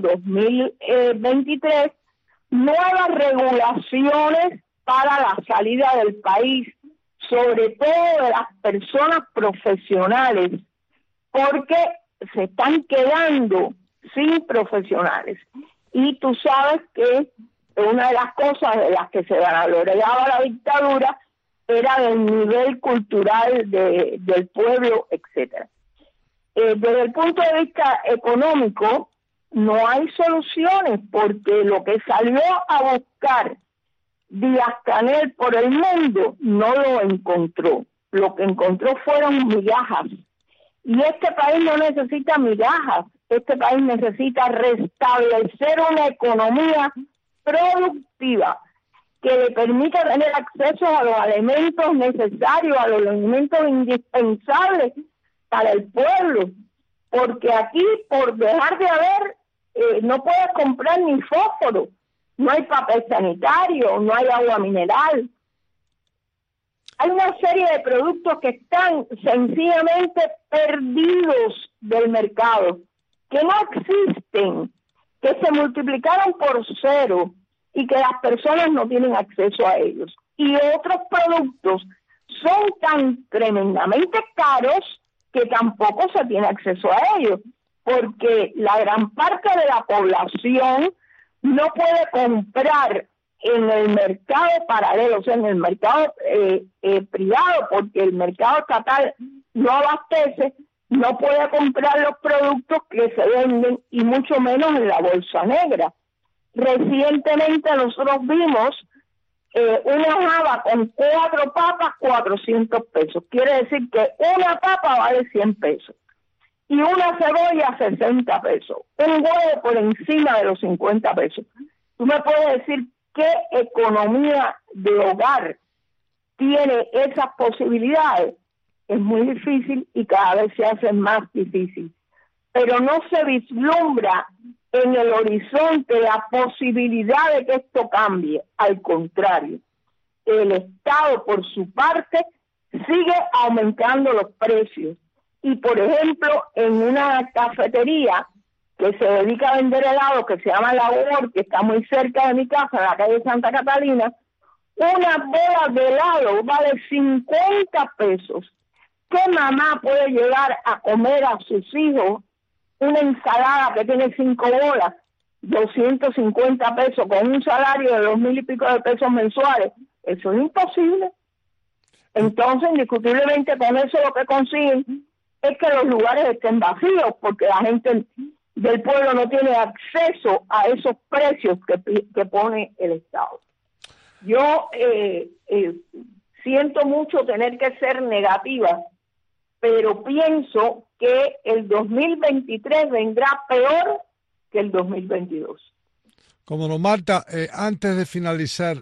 S9: 2023 nuevas regulaciones para la salida del país, sobre todo de las personas profesionales, porque se están quedando sin profesionales. Y tú sabes que una de las cosas de las que se valoraba la dictadura era del nivel cultural del pueblo, etcétera. Desde el punto de vista económico, no hay soluciones, porque lo que salió a buscar Díaz-Canel por el mundo no lo encontró. Lo que encontró fueron migajas. Y este país no necesita migajas. Este país necesita restablecer una economía productiva que le permita tener acceso a los alimentos necesarios, a los alimentos indispensables para el pueblo, porque aquí, por dejar de haber, no puedes comprar ni fósforo, no hay papel sanitario, no hay agua mineral. Hay una serie de productos que están sencillamente perdidos del mercado, que no existen, que se multiplicaron por 0, y que las personas no tienen acceso a ellos. Y otros productos son tan tremendamente caros que tampoco se tiene acceso a ellos, porque la gran parte de la población no puede comprar en el mercado paralelo, o sea, en el mercado privado, porque el mercado estatal no abastece, no puede comprar los productos que se venden y mucho menos en la bolsa negra. Recientemente nosotros vimos una java con 4 papas, 400 pesos. Quiere decir que una papa vale 100 pesos. Y una cebolla, 60 pesos. Un huevo por encima de los 50 pesos. Tú me puedes decir qué economía de hogar tiene esas posibilidades. Es muy difícil y cada vez se hace más difícil. Pero no se vislumbra en el horizonte la posibilidad de que esto cambie. Al contrario, el Estado, por su parte, sigue aumentando los precios. Y, por ejemplo, en una cafetería que se dedica a vender helado, que se llama Labor, que está muy cerca de mi casa, en la calle Santa Catalina, una bola de helado vale 50 pesos. ¿Qué mamá puede llegar a comer a sus hijos una ensalada que tiene 5 bolas, 250 pesos, con un salario de 2,000 y pico de pesos mensuales? Eso es imposible. Entonces, indiscutiblemente, con eso lo que consiguen es que los lugares estén vacíos, porque la gente del pueblo no tiene acceso a esos precios que pone el Estado. Yo siento mucho tener que ser negativa, pero pienso que el 2023 vendrá peor que el 2022.
S1: Como no, Marta, antes de finalizar,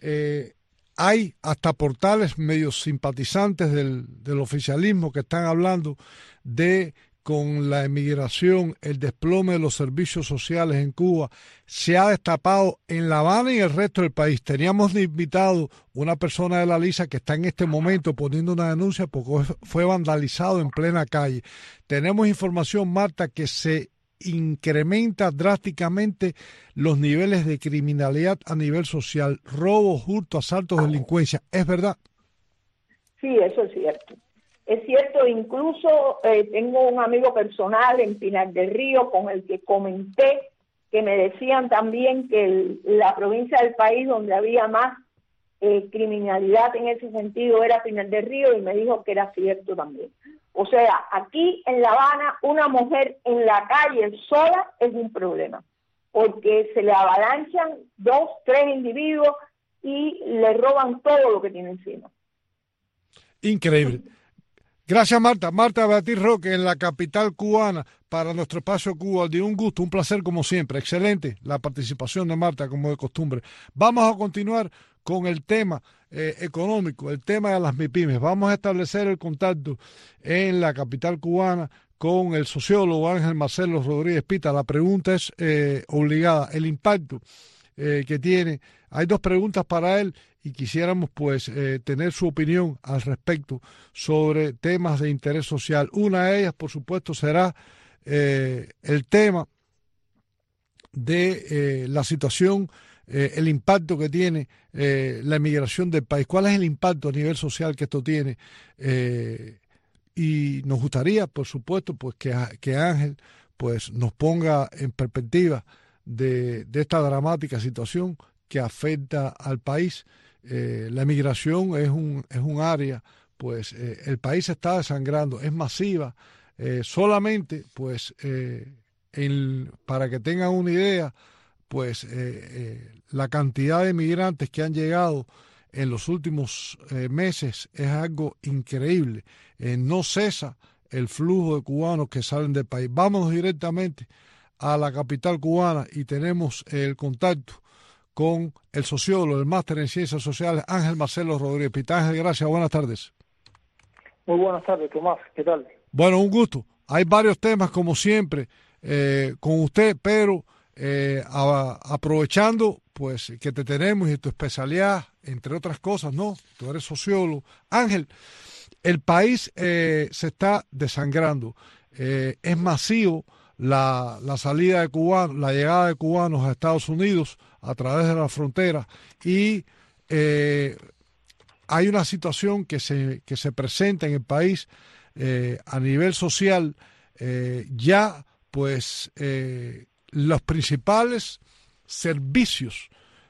S1: hay hasta portales medio simpatizantes del oficialismo que están hablando de, con la emigración, el desplome de los servicios sociales en Cuba se ha destapado en La Habana y el resto del país. Teníamos invitado una persona de la LISA que está en este momento poniendo una denuncia porque fue vandalizado en plena calle. Tenemos información, Marta, que se incrementa drásticamente los niveles de criminalidad a nivel social, robos, hurtos, asaltos, delincuencia. ¿Es verdad?
S9: Sí, eso es cierto. Es cierto, incluso tengo un amigo personal en Pinar del Río con el que comenté, que me decían también que la provincia del país donde había más criminalidad en ese sentido era Pinar del Río, y me dijo que era cierto también. O sea, aquí en La Habana una mujer en la calle sola es un problema, porque se le avalanchan 2, 3 individuos y le roban todo lo que tiene encima.
S1: Increíble. Gracias, Marta. Marta Beatriz Roque, en la capital cubana, para nuestro espacio Cuba. De un gusto, un placer como siempre. Excelente la participación de Marta, como de costumbre. Vamos a continuar con el tema económico, el tema de las MIPYMES. Vamos a establecer el contacto en la capital cubana con el sociólogo Ángel Marcelo Rodríguez Pita. La pregunta es obligada, el impacto que tiene. Hay 2 preguntas para él y quisiéramos pues tener su opinión al respecto sobre temas de interés social. Una de ellas, por supuesto, será el tema de la situación, el impacto que tiene la emigración del país. ¿Cuál es el impacto a nivel social que esto tiene? Y nos gustaría, por supuesto, pues que Ángel pues nos ponga en perspectiva de esta dramática situación que afecta al país. La emigración es un área, pues el país se está desangrando, es masiva. Solamente, pues, para que tengan una idea, pues la cantidad de migrantes que han llegado en los últimos meses es algo increíble. No cesa el flujo de cubanos que salen del país. Vamos directamente a la capital cubana y tenemos el contacto con el sociólogo, el máster en Ciencias Sociales, Ángel Marcelo Rodríguez Pita. Ángel, gracias, buenas tardes.
S3: Muy buenas tardes, Tomás, ¿qué tal?
S1: Bueno, un gusto. Hay varios temas, como siempre, con usted, pero aprovechando pues que te tenemos y tu especialidad, entre otras cosas, ¿no? Tú eres sociólogo. Ángel, el país se está desangrando, es masivo la salida de cubanos, la llegada de cubanos a Estados Unidos a través de la frontera, y hay una situación que se presenta en el país a nivel social. Ya pues los principales servicios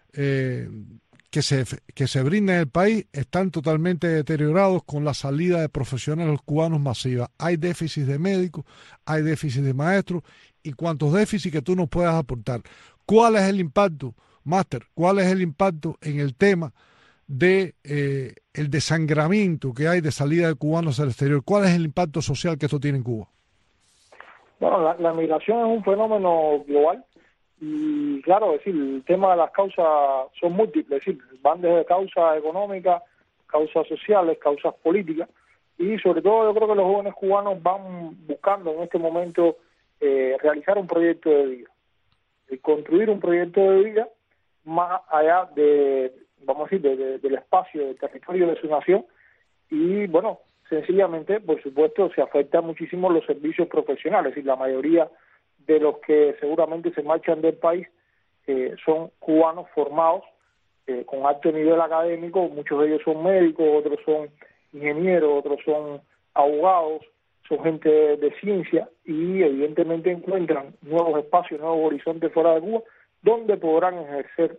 S1: que se brindan en el país están totalmente deteriorados con la salida de profesionales cubanos masiva. Hay déficit de médicos, hay déficit de maestros y cuantos déficits que tú nos puedas aportar. ¿Cuál es el impacto, Máster? ¿Cuál es el impacto en el tema de el desangramiento que hay de salida de cubanos al exterior? ¿Cuál es el impacto social que esto tiene en Cuba?
S10: Bueno, la migración es un fenómeno global y claro, es decir, el tema de las causas son múltiples, es decir, van desde causas económicas, causas sociales, causas políticas, y sobre todo yo creo que los jóvenes cubanos van buscando en este momento realizar un proyecto de vida, construir un proyecto de vida más allá de, vamos a decir, del espacio, del territorio de su nación. Y bueno, sencillamente, por supuesto, se afectan muchísimo los servicios profesionales, y la mayoría de los que seguramente se marchan del país son cubanos formados con alto nivel académico. Muchos de ellos son médicos, otros son ingenieros, otros son abogados, son gente de ciencia, y evidentemente encuentran nuevos espacios, nuevos horizontes fuera de Cuba, donde podrán ejercer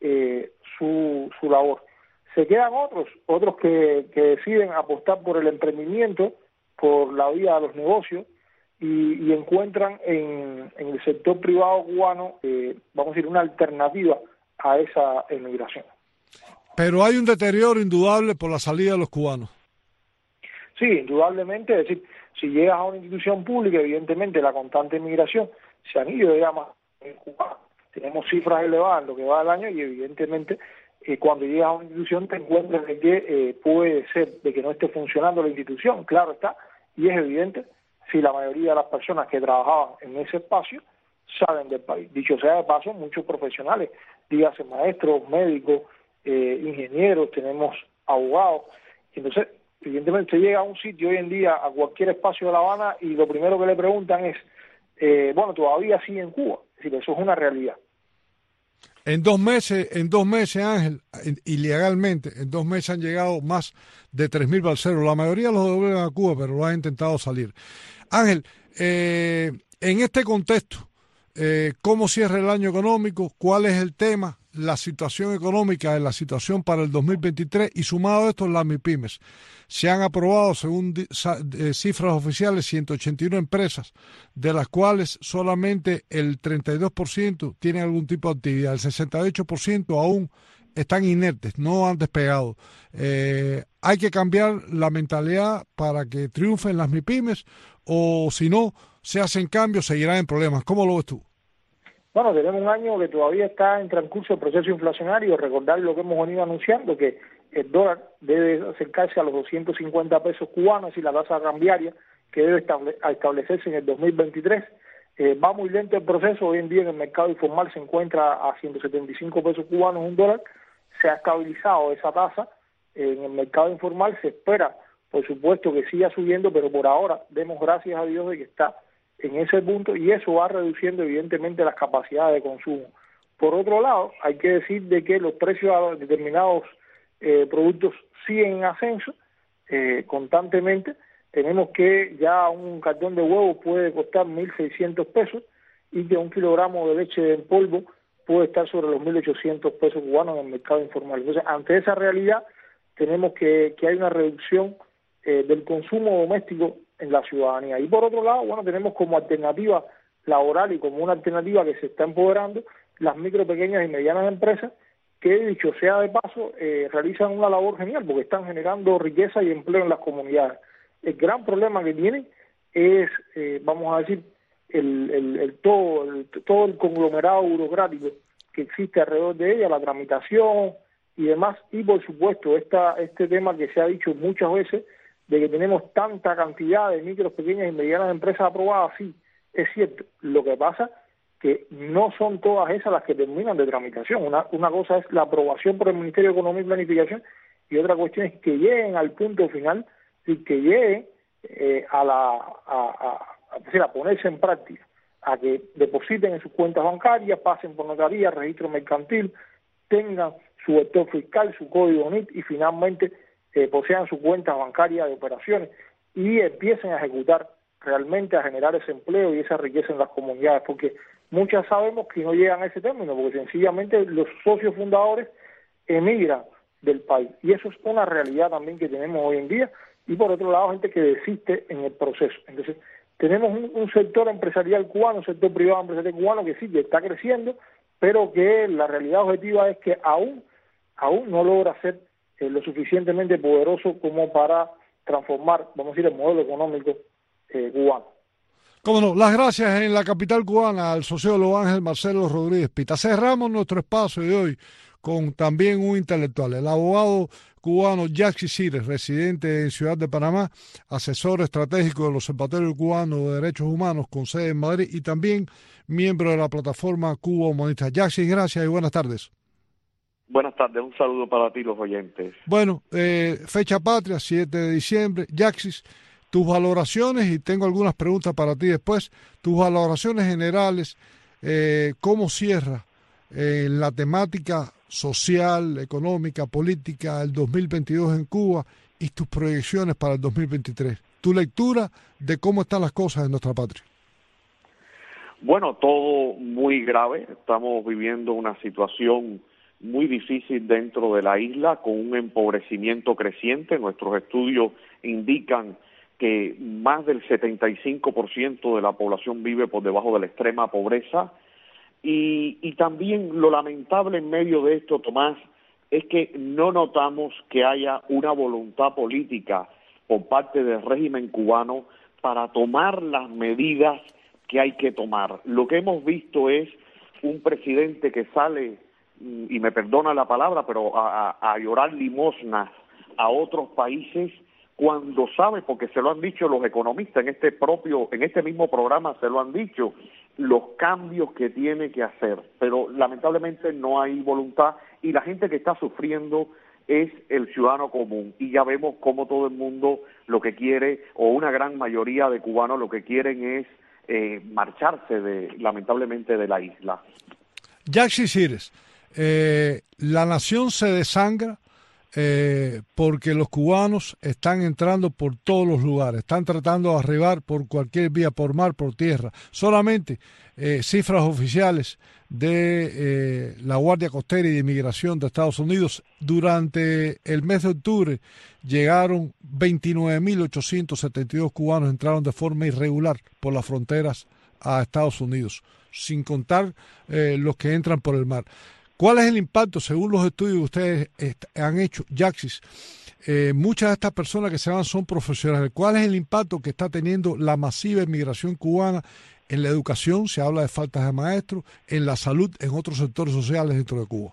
S10: su labor. Se quedan otros que deciden apostar por el emprendimiento, por la vía de los negocios, y encuentran en el sector privado cubano, vamos a decir, una alternativa a esa emigración.
S1: Pero hay un deterioro indudable por la salida de los cubanos.
S10: Sí, indudablemente, es decir, si llegas a una institución pública, evidentemente la constante migración, se han ido ya más en Cuba. Tenemos cifras elevadas en lo que va del año, y evidentemente cuando llegas a una institución te encuentras de que puede ser de que no esté funcionando la institución, claro está, y es evidente si la mayoría de las personas que trabajaban en ese espacio salen del país. Dicho sea de paso, muchos profesionales, dígase maestros, médicos, ingenieros, tenemos abogados. Entonces, evidentemente se llega a un sitio hoy en día, a cualquier espacio de La Habana, y lo primero que le preguntan es, bueno, todavía sigue en Cuba. Es decir, eso es una realidad.
S1: En 2 meses, Ángel, ilegalmente, en 2 meses han llegado más de 3.000 balseros. La mayoría los devuelven a Cuba, pero lo han intentado salir. Ángel, en este contexto, ¿cómo cierra el año económico? ¿Cuál es el tema? La situación económica, la situación para el 2023, y sumado a esto, las MIPYMES. Se han aprobado, según cifras oficiales, 181 empresas, de las cuales solamente el 32% tienen algún tipo de actividad, el 68% aún están inertes, no han despegado. Hay que cambiar la mentalidad para que triunfen las MIPYMES, o si no se hacen cambios, seguirán en problemas. ¿Cómo lo ves tú?
S10: Bueno, tenemos un año que todavía está en transcurso el proceso inflacionario. Recordar lo que hemos venido anunciando, que el dólar debe acercarse a los 250 pesos cubanos, y la tasa cambiaria que debe establecerse en el 2023. Va muy lento el proceso. Hoy en día en el mercado informal se encuentra a 175 pesos cubanos un dólar. Se ha estabilizado esa tasa. En el mercado informal se espera, por supuesto, que siga subiendo, pero por ahora demos gracias a Dios de que está en ese punto, y eso va reduciendo evidentemente las capacidades de consumo. Por otro lado, hay que decir de que los precios de determinados productos siguen en ascenso constantemente. Tenemos que ya un cartón de huevo puede costar 1.600 pesos, y que un kilogramo de leche en polvo puede estar sobre los 1.800 pesos cubanos en el mercado informal. Entonces, ante esa realidad, tenemos que hay una reducción del consumo doméstico en la ciudadanía. Y por otro lado, bueno, tenemos como alternativa laboral y como una alternativa que se está empoderando las micro, pequeñas y medianas empresas, que, dicho sea de paso, realizan una labor genial porque están generando riqueza y empleo en las comunidades. El gran problema que tienen es, vamos a decir, todo el conglomerado burocrático que existe alrededor de ella, la tramitación y demás, y por supuesto este tema que se ha dicho muchas veces, de que tenemos tanta cantidad de micros, pequeñas y medianas empresas aprobadas. Sí, es cierto. Lo que pasa que no son todas esas las que terminan de tramitación. Una cosa es la aprobación por el Ministerio de Economía y Planificación, y otra cuestión es que lleguen al punto final y que lleguen a ponerse en práctica. a que depositen en sus cuentas bancarias, pasen por notaría, registro mercantil, tengan su vector fiscal, su código NIT y finalmente posean su cuenta bancaria de operaciones y empiecen a ejecutar realmente, a generar ese empleo y esa riqueza en las comunidades, porque muchas sabemos que no llegan a ese término, porque sencillamente los socios fundadores emigran del país, y eso es una realidad también que tenemos hoy en día, y por otro lado gente que desiste en el proceso. Entonces tenemos un sector empresarial cubano, un sector privado empresarial cubano que sí, que está creciendo, pero que la realidad objetiva es que aún no logra ser lo suficientemente poderoso como para transformar, vamos a decir, el modelo económico cubano.
S1: Cómo no, las gracias en la capital cubana al sociólogo Ángel Marcelo Rodríguez Pita. Cerramos nuestro espacio de hoy con también un intelectual, el abogado cubano Yaxis Cires, residente en Ciudad de Panamá, asesor estratégico del Observatorio Cubano de Derechos Humanos con sede en Madrid y también miembro de la plataforma Cuba Humanista. Yaxis, gracias y buenas tardes.
S11: Buenas tardes, un saludo para ti, los oyentes.
S1: Bueno, fecha patria, 7 de diciembre. Yaxis, tus valoraciones, y tengo algunas preguntas para ti después, tus valoraciones generales, cómo cierra la temática social, económica, política, el 2022 en Cuba y tus proyecciones para el 2023. Tu lectura de cómo están las cosas en nuestra patria.
S11: Bueno, todo muy grave. Estamos viviendo una situación muy difícil dentro de la isla, con un empobrecimiento creciente. Nuestros estudios indican que más del 75% de la población vive por debajo de la extrema pobreza. Y también lo lamentable en medio de esto, Tomás, es que no notamos que haya una voluntad política por parte del régimen cubano para tomar las medidas que hay que tomar. Lo que hemos visto es un presidente que sale, y me perdona la palabra, pero a llorar limosnas a otros países, cuando sabe, porque se lo han dicho los economistas en este mismo programa, se lo han dicho, los cambios que tiene que hacer, pero lamentablemente no hay voluntad y la gente que está sufriendo es el ciudadano común, y ya vemos cómo todo el mundo lo que quiere, o una gran mayoría de cubanos lo que quieren es marcharse lamentablemente de la isla.
S1: Yaxis Cires, la nación se desangra porque los cubanos están entrando por todos los lugares, están tratando de arribar por cualquier vía, por mar, por tierra. Solamente cifras oficiales de la Guardia Costera y de Inmigración de Estados Unidos, durante el mes de octubre llegaron 29.872 cubanos, entraron de forma irregular por las fronteras a Estados Unidos, sin contar los que entran por el mar. ¿Cuál es el impacto, según los estudios que ustedes han hecho, Yaxis? Muchas de estas personas que se van son profesionales. ¿Cuál es el impacto que está teniendo la masiva inmigración cubana en la educación? Se habla de faltas de maestros, en la salud, en otros sectores sociales dentro de Cuba.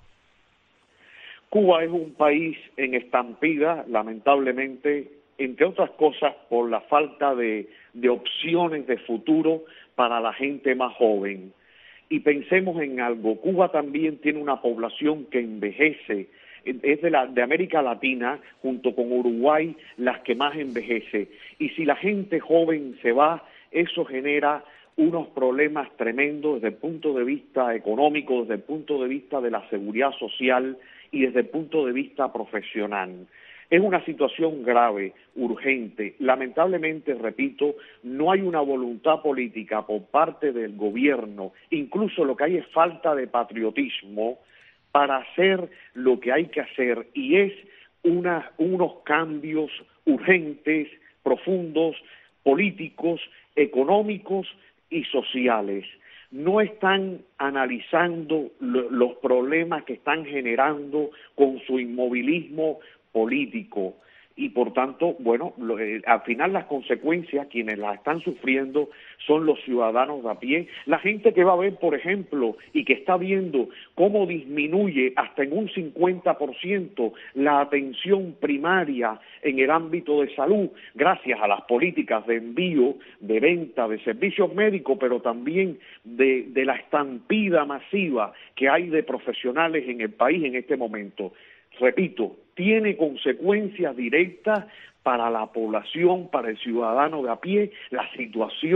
S11: Cuba es un país en estampida, lamentablemente, entre otras cosas por la falta de opciones de futuro para la gente más joven. Y pensemos en algo, Cuba también tiene una población que envejece, es de América Latina, junto con Uruguay, las que más envejece. Y si la gente joven se va, eso genera unos problemas tremendos desde el punto de vista económico, desde el punto de vista de la seguridad social y desde el punto de vista profesional. Es una situación grave, urgente. Lamentablemente, repito, no hay una voluntad política por parte del gobierno. Incluso lo que hay es falta de patriotismo para hacer lo que hay que hacer, y es unos cambios urgentes, profundos, políticos, económicos y sociales. No están analizando los problemas que están generando con su inmovilismo político, y por tanto, bueno, al final las consecuencias, quienes las están sufriendo son los ciudadanos de a pie, la gente que va a ver, por ejemplo, y que está viendo cómo disminuye hasta en un 50% la atención primaria en el ámbito de salud, gracias a las políticas de envío, de venta de servicios médicos, pero también de la estampida masiva que hay de profesionales en el país en este momento. Repito, tiene consecuencias directas para la población, para el ciudadano de a pie, la situación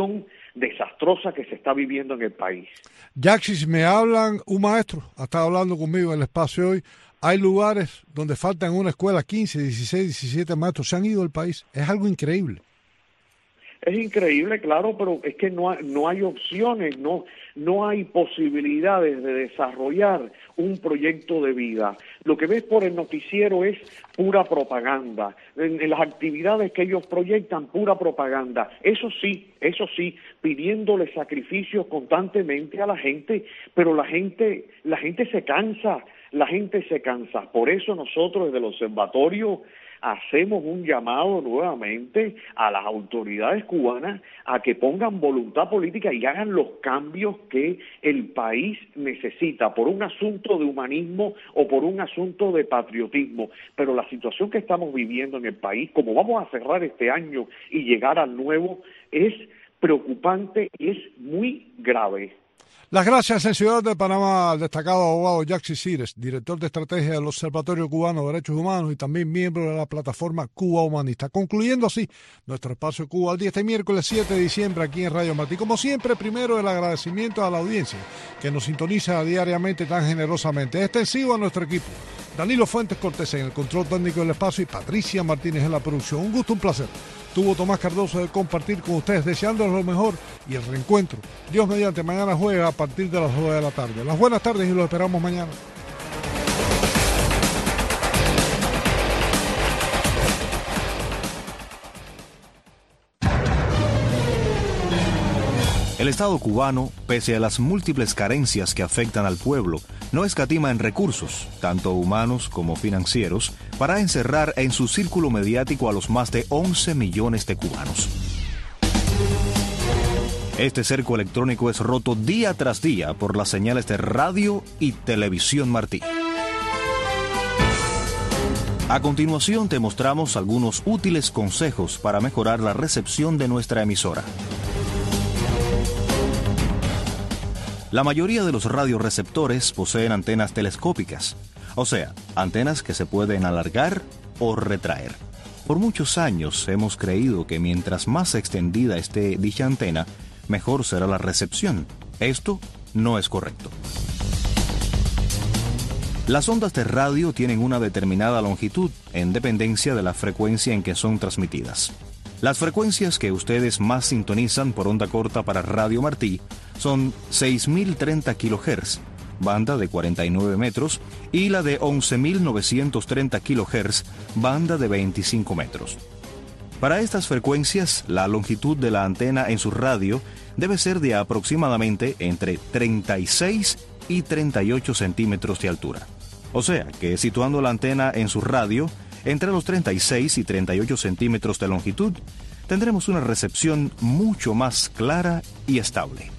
S11: desastrosa que se está viviendo en el país.
S1: Yaxis, me hablan, un maestro ha estado hablando conmigo en el espacio hoy. Hay lugares donde faltan en una escuela 15, 16, 17 maestros. Se han ido del país. Es algo increíble.
S11: Es increíble, claro, pero es que no hay opciones, no hay posibilidades de desarrollar un proyecto de vida. Lo que ves por el noticiero es pura propaganda. En las actividades que ellos proyectan, pura propaganda. Eso sí, pidiéndole sacrificios constantemente a la gente, pero la gente se cansa. Por eso nosotros desde el observatorio hacemos un llamado nuevamente a las autoridades cubanas a que pongan voluntad política y hagan los cambios que el país necesita, por un asunto de humanismo o por un asunto de patriotismo. Pero la situación que estamos viviendo en el país, como vamos a cerrar este año y llegar al nuevo, es preocupante y es muy grave.
S1: Las gracias en Ciudad de Panamá al destacado abogado Yaxis Cires, director de estrategia del Observatorio Cubano de Derechos Humanos y también miembro de la plataforma Cuba Humanista. Concluyendo así nuestro espacio Cuba al día este miércoles 7 de diciembre aquí en Radio Martí. Como siempre, primero el agradecimiento a la audiencia que nos sintoniza diariamente tan generosamente. Extensivo a nuestro equipo. Danilo Fuentes Cortés en el control técnico del espacio y Patricia Martínez en la producción. Un gusto, un placer. Tuvo Tomás Cardoso de compartir con ustedes, deseándoles lo mejor y el reencuentro. Dios mediante, mañana juega a partir de las 2 de la tarde. Las buenas tardes y los esperamos mañana.
S12: El Estado cubano, pese a las múltiples carencias que afectan al pueblo, no escatima en recursos, tanto humanos como financieros, para encerrar en su círculo mediático a los más de 11 millones de cubanos. Este cerco electrónico es roto día tras día por las señales de radio y televisión Martí. A continuación te mostramos algunos útiles consejos para mejorar la recepción de nuestra emisora. La mayoría de los radioreceptores poseen antenas telescópicas, o sea, antenas que se pueden alargar o retraer. Por muchos años hemos creído que mientras más extendida esté dicha antena, mejor será la recepción. Esto no es correcto. Las ondas de radio tienen una determinada longitud en dependencia de la frecuencia en que son transmitidas. Las frecuencias que ustedes más sintonizan por onda corta para Radio Martí son 6.030 kHz, banda de 49 metros, y la de 11.930 kHz, banda de 25 metros. Para estas frecuencias, la longitud de la antena en su radio debe ser de aproximadamente entre 36 y 38 centímetros de altura. O sea, que situando la antena en su radio, entre los 36 y 38 centímetros de longitud, tendremos una recepción mucho más clara y estable.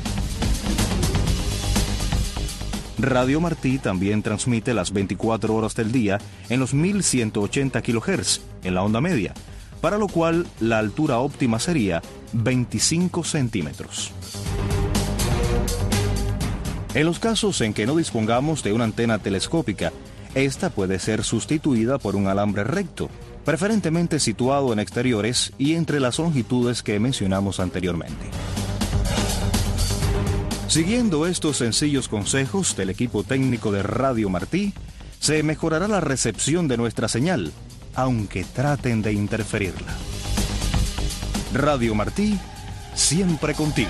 S12: Radio Martí también transmite las 24 horas del día en los 1180 kHz, en la onda media, para lo cual la altura óptima sería 25 centímetros. En los casos en que no dispongamos de una antena telescópica, esta puede ser sustituida por un alambre recto, preferentemente situado en exteriores y entre las longitudes que mencionamos anteriormente. Siguiendo estos sencillos consejos del equipo técnico de Radio Martí, se mejorará la recepción de nuestra señal, aunque traten de interferirla. Radio Martí, siempre contigo.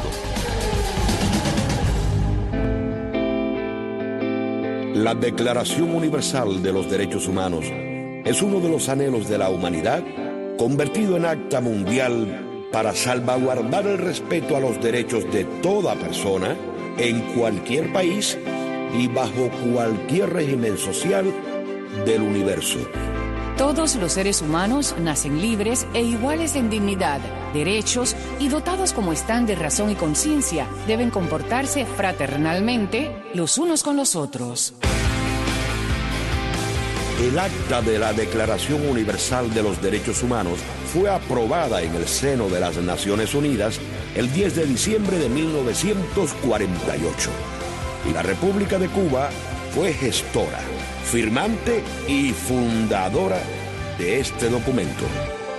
S7: La Declaración Universal de los Derechos Humanos es uno de los anhelos de la humanidad convertido en acta mundial para salvaguardar el respeto a los derechos de toda persona en cualquier país y bajo cualquier régimen social del universo.
S13: Todos los seres humanos nacen libres e iguales en dignidad, derechos y dotados como están de razón y conciencia, deben comportarse fraternalmente los unos con los otros.
S7: El acta de la Declaración Universal de los Derechos Humanos fue aprobada en el seno de las Naciones Unidas el 10 de diciembre de 1948. Y la República de Cuba fue gestora, firmante y fundadora de este documento.